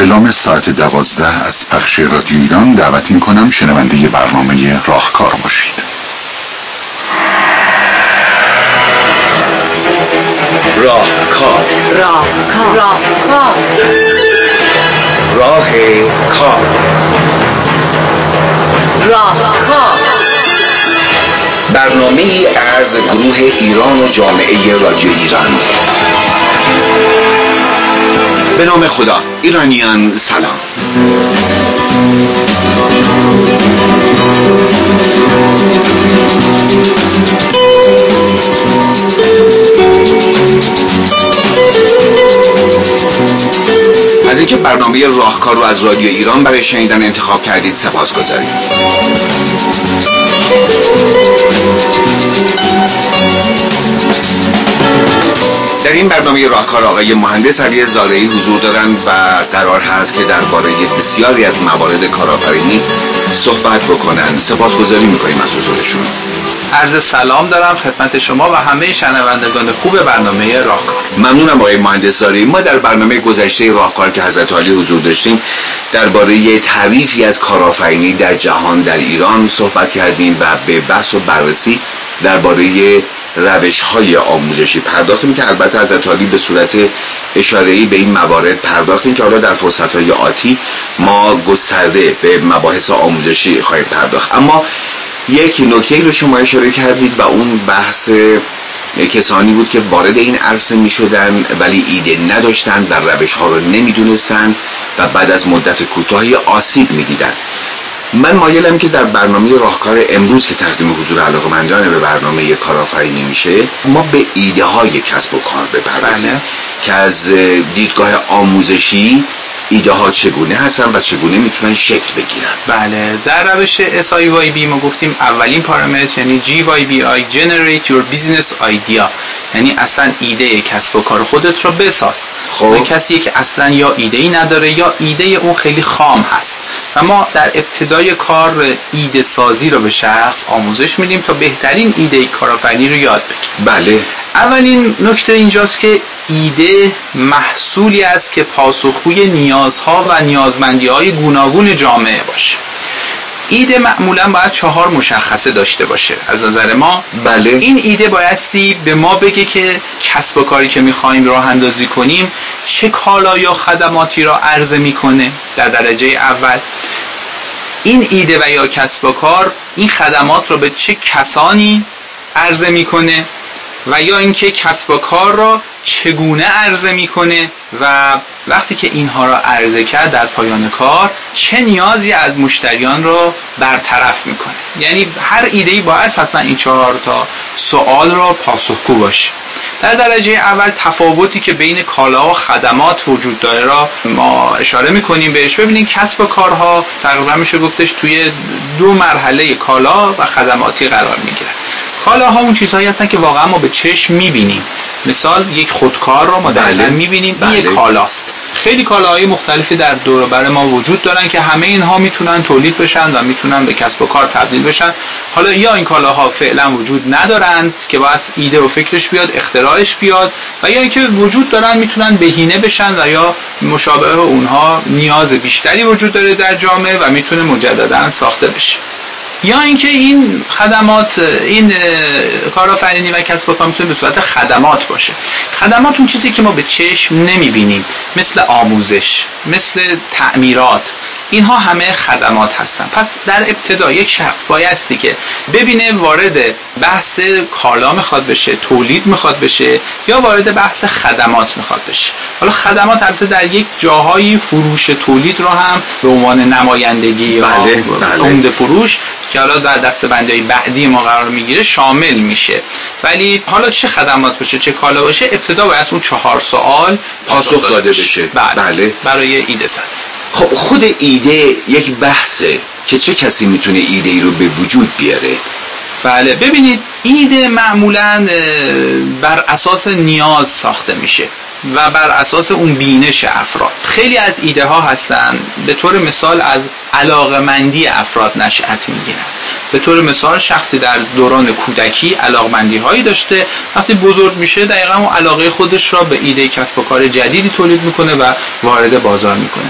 اعلام ساعت 12 از پخش رادیو ایران دعوت می‌کنم شنونده برنامه راهکار باشید. راهکار راه کار برنامه ای از گروه ایران و جامعه رادیو ایران. به نام خدا. ایرانیان سلام. از اینکه برنامه راهکار رو از رادیو ایران برای شنیدن انتخاب کردید سپاسگزاریم. در این برنامه راهکار آقای مهندس علی زارعی حضور دارند و قرار هست که درباره بسیاری از موارد کارآفرینی صحبت بکنند. سپاسگزاری می‌کنیم از حضورشون. عرض سلام دارم خدمت شما و همه شنوندگان خوب برنامه راهکار. ممنونم آقای مهندس زارعی. ما در برنامه گذشته راهکار که حضرت عالی حضور داشتیم درباره تعریفی از کارآفرینی در جهان در ایران صحبت کردیم و به بحث و بررسی درباره روش‌های آموزشی پرداختیم که البته حضرت عالی به صورت اشاره‌ای به این موارد پرداختیم که حالا در فرصت‌های آتی ما گسترده به مباحث آموزشی خواهیم پرداخت. اما یک نکته‌ای رو شما اشاره کردید و اون بحث کسانی بود که وارد این عرصه می‌شدن ولی ایده نداشتن و روش‌ها رو نمی‌دونستن و بعد از مدت کوتاهی آسیب می‌دیدن. من مایلم که در برنامه راهکار امروز که تقدیم حضور علاقه‌مندان به برنامه کارآفرینی میشه ما به ایده‌های کسب و کار بپردازیم که از دیدگاه آموزشی ایده ها چگونه هستن و چگونه میتونن شکل بگیرن. بله، در روش SIYB ما گفتیم اولین پارامتر یعنی GYBI Generate Your Business Idea، یعنی اصلا ایده کسب و کار خودت رو بساز. خب کسی که اصلا یا ایده‌ای نداره یا ایده اون خیلی خام هست و ما در ابتدای کار ایده سازی رو به شخص آموزش میدیم تا بهترین ایده کارآفرینی رو یاد بگیره. بله. اولین نکته اینجاست که ایده محصولی است که پاسخگوی نیازها و نیازمندی‌های گوناگون جامعه باشه. ایده معمولا باید 4 مشخصه داشته باشه از نظر ما. بله. این ایده بایستی به ما بگه که کسب و کاری که می‌خوایم راه اندازی کنیم چه کالا یا خدماتی را عرضه می‌کنه در درجه اول. این ایده و یا کسب و کار این خدمات را به چه کسانی عرضه می‌کنه و یا اینکه کسب و کار را چگونه عرضه میکنه و وقتی که اینها را عرضه کرد در پایان کار چه نیازی از مشتریان را برطرف میکنه. یعنی هر ایده‌ای باید حتما این 4 تا سوال را پاسخگو باشه. در درجه اول تفاوتی که بین کالا و خدمات وجود داره را ما اشاره میکنیم بهش. ببینید کسب و کارها تقریبا میشه گفتش توی 2 مرحله کالا و خدماتی قرار میگیرن. کالاها اون چیزهایی هستن که واقعا ما به چشم میبینیم. مثال یک خودکار رو ما دقیقاً میبینیم. این یک کالاست. خیلی کالاهای مختلفی در دور و بر ما وجود دارن که همه اینها میتونن تولید بشن و میتونن به کسب و کار تبدیل بشن. حالا یا این کالاها فعلا وجود ندارند که باید ایده و فکرش بیاد اختراعش بیاد و یا اینکه وجود دارن میتونن بهینه بشن و یا مشابه اونها نیاز بیشتری وجود داره در جامعه و میتونه مجددا ساخته بشه. یا اینکه این خدمات این کارآفرینی و کسب و کار میتونه به صورت خدمات باشه. خدمات اون چیزی که ما به چشم نمیبینیم مثل آموزش، مثل تعمیرات، اینها همه خدمات هستن. پس در ابتدا یک شخص بایستی که ببینه وارد بحث کالا میخواد بشه، تولید میخواد بشه یا وارد بحث خدمات میخواد بشه. حالا خدمات البته در یک جاهایی فروش تولید رو هم به عنوان نمایندگی یا عمده فروش که حالا در دسته‌بندی بعدی ما قرار میگیره شامل میشه. ولی حالا چه خدمات باشه چه کالا باشه ابتدا باید اون 4 سوال پاسخ داده بشه. بله. برای ایده سازی. خب خود ایده یک بحثه که چه کسی میتونه ایده ای رو به وجود بیاره. بله ببینید ایده معمولاً بر اساس نیاز ساخته میشه و بر اساس اون بینش افراد. خیلی از ایده ها هستن به طور مثال از علاقمندی افراد نشأت میگیرن. به طور مثال شخصی در دوران کودکی علاقمندی هایی داشته، وقتی بزرگ میشه دقیقاً اون علاقه خودش را به ایده کسب و کار جدیدی تولید میکنه و وارد بازار میکنه.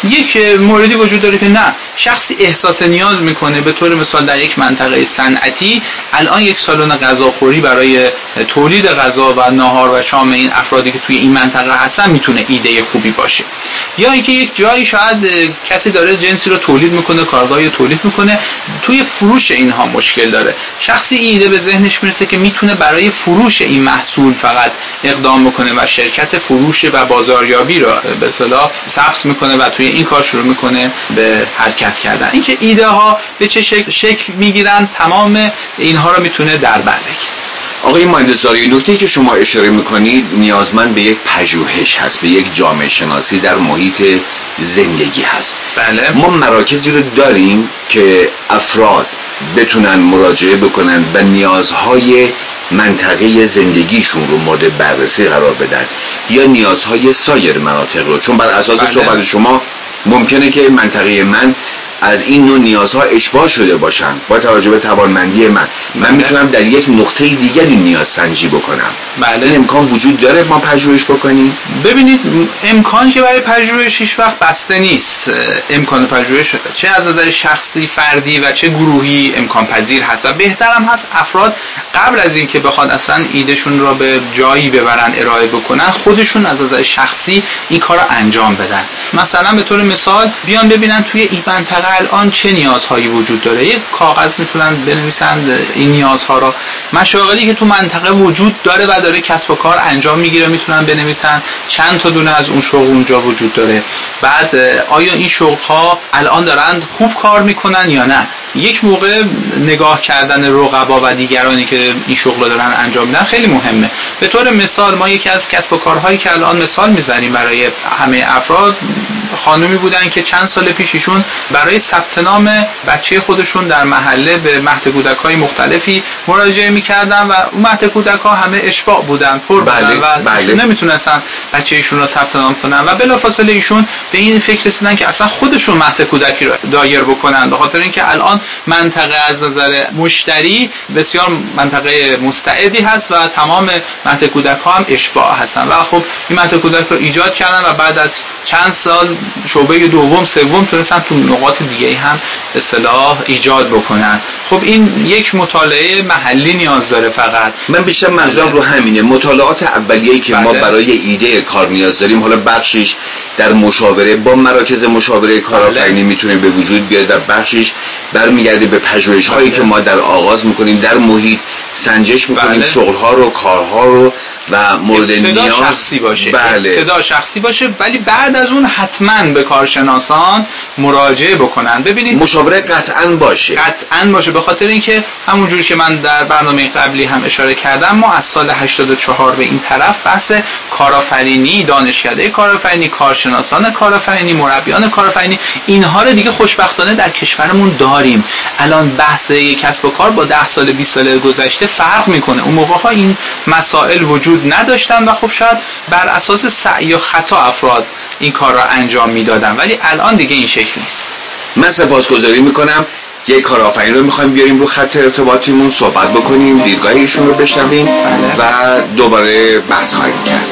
یک موردی وجود داره که نه، شخصی احساس نیاز میکنه، به طور مثال در یک منطقه صنعتی الان یک سالن غذاخوری برای تولید غذا و ناهار و شام این افرادی که توی این منطقه هستن میتونه ایده خوبی باشه. یا اینکه یک جایی شاید کسی داره جنسی رو تولید میکنه، کارگاهی تولید میکنه، توی فروش اینها مشکل داره، شخصی ایده به ذهنش میرسه که میتونه برای فروش این محصول فقط اقدام بکنه و شرکت فروش و بازاریابی رو به اصطلاح ثبت میکنه و توی این کار شروع میکنه به حرکت کردن. اینکه ایده ها به چه شکل میگیرن، تمام اینها رو میتونه در بر بگیره. آقای مهندس‌زاده، نکته‌ای که شما اشاره میکنید نیازمند به یک پژوهش هست، به یک جامعه شناسی در محیط زندگی هست. بله. ما مراکزی رو داریم که افراد بتونن مراجعه بکنن و نیازهای منطقه زندگیشون رو مورد بررسی قرار بدن یا نیازهای سایر مناطق رو، چون بر اساس صحبت شما ممکنه که منطقه من از این نوع نیازها اشباع شده باشن با توجه به توانمندی من میتونم در یک نقطه دیگری نیاز سنجی بکنم. بله. این امکان وجود داره ما پژوهش بکنیم؟ ببینید، امکان که برای پژوهش هیچ وقت بسته نیست. امکان پژوهش چه از نظر شخصی فردی و چه گروهی امکان پذیر هست و بهترم هست افراد قبل از این که بخواد اصلا ایدهشون را به جایی ببرن ارائه بکنن خودشون از نظر شخصی این کار رو انجام بدن. مثلا به طور مثال بیان ببینن توی این منطقه الان چه نیازهایی وجود داره، یک کاغذ میتونن بنویسن این نیازها را، مشاغلی که تو منطقه وجود داره و داره کسب و کار انجام میگیره میتونن بنویسن چند تا دونه از اون شغل اونجا وجود داره، بعد آیا این شغل ها الان دارن خوب کار میکنن یا نه. یک موقع نگاه کردن رقبا و دیگرانی که این شغل دارن انجام میدن خیلی مهمه. به طور مثال ما یکی از کسب و کارهایی که الان مثال میزنیم برای همه افراد، خانومی بودن که چند سال پیش ایشون برای ثبت نام بچه خودشون در محله به مهد کودک‌های مختلفی مراجعه می‌کردن و اون مهد کودک‌ها همه اشباع بودن، پر بودن و ایشون نمیتونستن بچه ایشون رو ثبت نام کنن و بلافاصله ایشون به این فکر رسیدن که اصلا خودشون مهد کودکی رو دایر بکنن، به خاطر اینکه الان منطقه از نظر مشتری بسیار منطقه مستعدی هست و تمام مهد کودک‌ها هم اشباع هستن و خب این مهد کودک رو ایجاد کردن و بعد از چند سال شعبه دوم سوم تونستن تو نقاط دیگه هم به اصطلاح ایجاد بکنن. خب این یک مطالعه محلی نیاز داره. فقط من بیشتر منظورم رو همینه، مطالعات اولیه‌ای که ما برای ایده کار نیاز داریم، حالا بخشش در مشاوره با مراکز مشاوره کارآفرینی میتونه به وجود بیاد و بخشش برمیگرده به پژوهش‌هایی که ما در آغاز میکنیم در محیط سنجش میکنیم، شغل‌ها رو، کارها رو و مورد نیاز شخصی باشه. بله. ابتدا شخصی باشه ولی بعد از اون حتما به کارشناسان مراجعه بکنن. ببینید مشاوره قطعاً باشه به خاطر اینکه همونجوری که من در برنامه قبلی هم اشاره کردم ما از سال 84 به این طرف بحث کارآفرینی، دانشکده کارآفرینی، کارشناسان کارآفرینی، مربیان کارآفرینی، اینها رو دیگه خوشبختانه در کشورمون داریم. الان بحث یک کسب و کار با 10 سال 20 سال گذشته فرق میکنه. اون موقع‌ها این مسائل وجود نداشتن و خب شاید بر اساس سعی و خطا افراد این کار را انجام میدادن، ولی الان دیگه این شکل نیست. من سپاسگزاری میکنم. یک کارآفرین رو میخوایم بیاریم رو خط ارتباطیمون، صحبت بکنیم، دیدگاه ایشون رو بشنویم و دوباره بحث خواهیم کرد.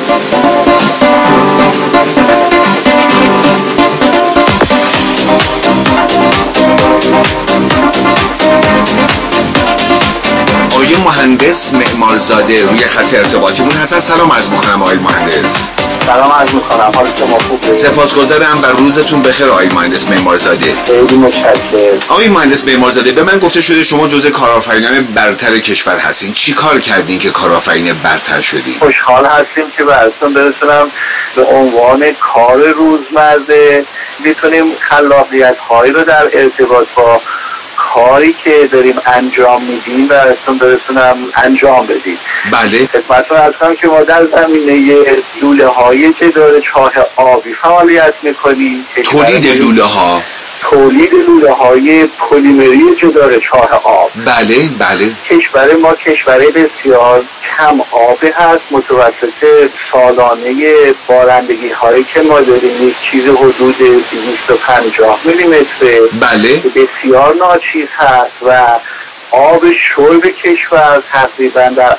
آقای مهندس معمارزاده روی خط ارتباطیمون هستن. سلام عرض میکنم آقای مهندس. سلام عرض میکنم، حال شما خوبه؟ سپاسگزارم و روزتون بخیر آقای مهندس معمارزاده. خیلی متشکرم. آقای مهندس معمارزاده، به من گفته شده شما جزء کارآفرینان برتر کشور هستین. چی کار کردین که کارآفرین برتر شدین؟ خوشحال هستیم که براتون برسونم به عنوان کار روزمره میتونیم خلاقیت هایی رو در ارتباط با کاری که داریم انجام میدیم براتون برسونم انجام بدیم. بله. خدمتتون عرض کنم که ما در زمینه لوله های جدار چاه آبی فعالیت میکنیم. تولید لوله های پلیمری جدار چاه آب. بله. کشور ما کشور بسیار کم آبی هست. متوسط سالانه بارندگی هایی که ما داریم یک چیز حدود 250 میلی متر. بله. بسیار ناچیز هست و آب شرب کشور تقریبا در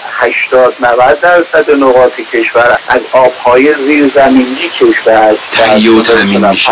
80-90% نقاط کشور از آبهای زیرزمینی کشور تهیه و تامین میشه.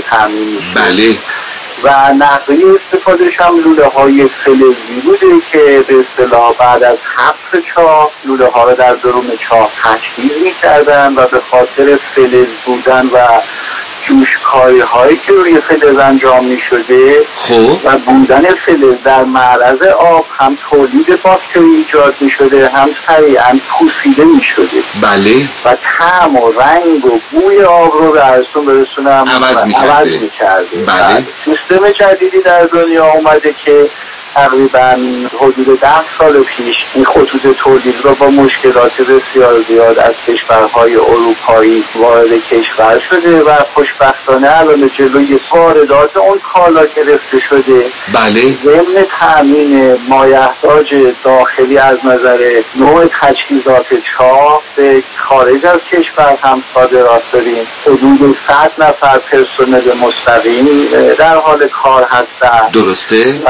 بله. و نحوه استفادهش هم لوله های فلزی بوده که به اصطلاح بعد از حفر چاه لوله ها رو در درون چاه تجهیز می‌کردن و به خاطر فلز بودن و جوشکاری هایی که روی فلز انجام می شده و بودن فلز در معرض آب هم تولید باکتری ایجاد می شده، هم سریعا پوسیده می شده. بله. و طعم و رنگ و بوی آب رو به ارسون برسونم عوض می کرده. بله. سیستم جدیدی در دنیا اومده که تقریبا حدود 10 سال پیش این خطوط تولید رو با مشکلات بسیار زیاد از کشورهای اروپایی وارد کشور شده و خوشبختانه الان جلوی واردات اون کالا گرفته شده. بله. ضمن تامین مایحتاج داخلی از نظر نوع تجهیزات چاه به خارج از کشور هم صادرات داریم. حدود 100 نفر پرسنل مستقیم در حال کار هستند. درسته. و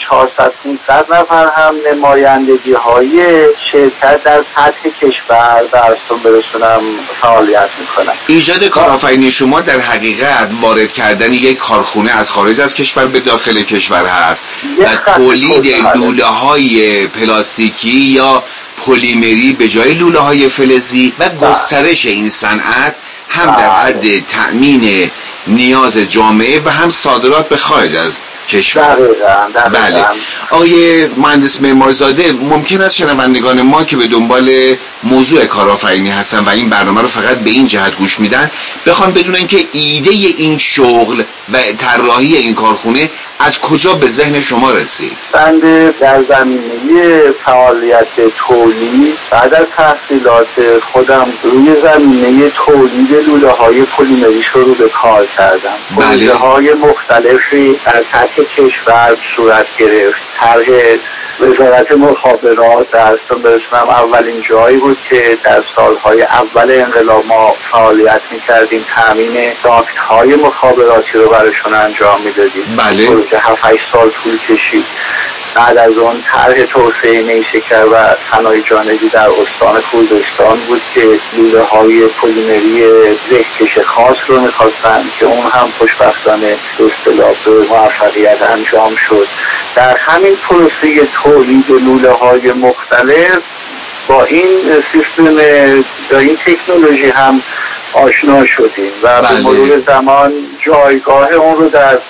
400-500 نفر هم نمایندگی های شرکت در سطح کشور درستون برسونم فعالیت میکنن. ایجاد کارآفرینی شما در حقیقت وارد کردن یک کارخونه از خارج از کشور به داخل کشور هست و تولید لوله های پلاستیکی یا پلیمری به جای لوله های فلزی و گسترش این صنعت هم در حد تأمین نیاز جامعه و هم صادرات به خارج از کشور. بله. آقای مهندس معمارزاده، ممکن است شنوندگان ما که به دنبال موضوع کارآفرینی هستن و این برنامه رو فقط به این جهت گوش میدن بخوان بدونن که ایده این شغل و طراحی این کارخونه از کجا به ذهن شما رسید؟ بنده در زمینه فعالیت تولید بعد از تحصیلات خودم روی زمینه تولید لوله های پلیمری شروع به کار کردم. پروژه های مختلفی در سطح کشور صورت گرفت. طرح وزارت مخابرات در استان برسونم اولین جایی بود که در سالهای اول انقلاب ما فعالیت میکردیم، تامین داکت‌های مخابراتی رو براشون انجام میدادیم. بله. پروژه 7-8 سال طول کشید. بعد از اون طرح توسعه نیشکر و صنایع جانبی در استان خوزستان بود که لوله های پلیمری زهکش خاص رو میخواستن که اون هم خوشبختانه به اصطلاح به موفقیت انجام شد. در همین پروسه تولید لوله های مختلف با این سیستم با این تکنولوژی هم آشنا شدیم و به مرور زمان جایگاه اون رو در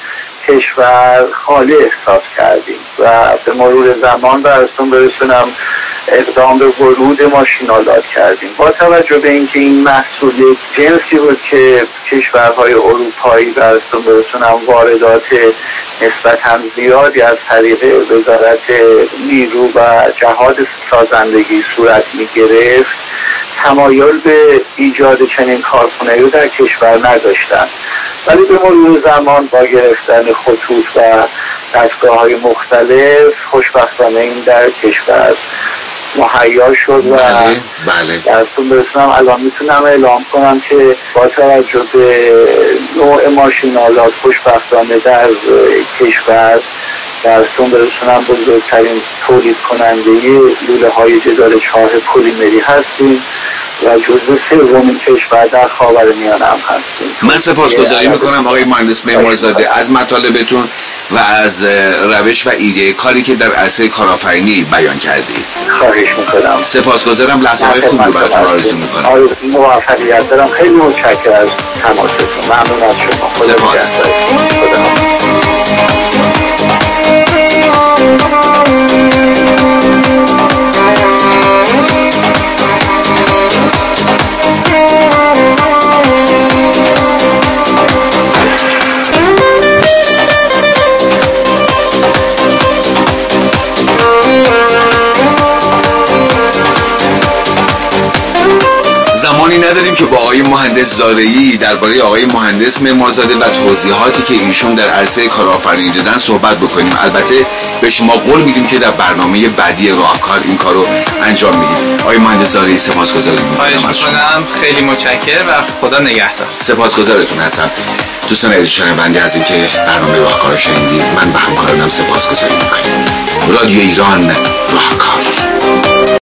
کشور خالی احساس کردیم و به مرور زمان براتون برسونم اقدام به ورود ماشین‌آلات کردیم. با توجه به اینکه این محصول یک جنسی بود که کشورهای اروپایی براتون برسونم واردات نسبتاً زیادی از طریق وزارت نیرو و جهاد سازندگی صورت می‌گرفت، تمایل به ایجاد چنین کارخانه‌ای رو در کشور نداشتن. ولی به مرور زمان با گرفتن خطوط و دستگاه‌های مختلف خوشبختانه این در کشور مهیا شد و درستون برسونم الان میتونم اعلام کنم که با توجه به نوع ماشین‌آلات خوشبختانه در کشور درستون برسونم بزرگترین تولید کننده لوله های جدار چاه پلیمری هستیم و جزو سومین کشور در خاورمیانه هم هستیم. من سپاسگزاری میکنم آقای مهندس معمارزاده از مطالبتون و از روش و ایده کاری که در عرصه کارآفرینی بیان کردید. خواهش میکنم. سپاسگزارم. لحظه‌های خوبی رو براتون آرزو میکنم. موفقیت دارم. خیلی متشکرم از تماستون. ممنون از شما. سپاس. زمانی نداریم که با آقای مهندس زارعی درباره آقای مهندس معمارزاده و توضیحاتی که ایشون در عرصه کارآفرینی دادن صحبت بکنیم. البته به شما قول میدیم که در برنامه بعدی راهکار این کارو انجام میدیم. آقای مهندس زارعی سپاسگزارم. خیلی متشکرم و خدا نگهدار. سپاسگزارتون هستم. دوستان عزیز شنونده از اینکه برنامه راهکار شنیدید، من به همکارانم سپاسگزاری میکنم. رادیو ایران راهکار.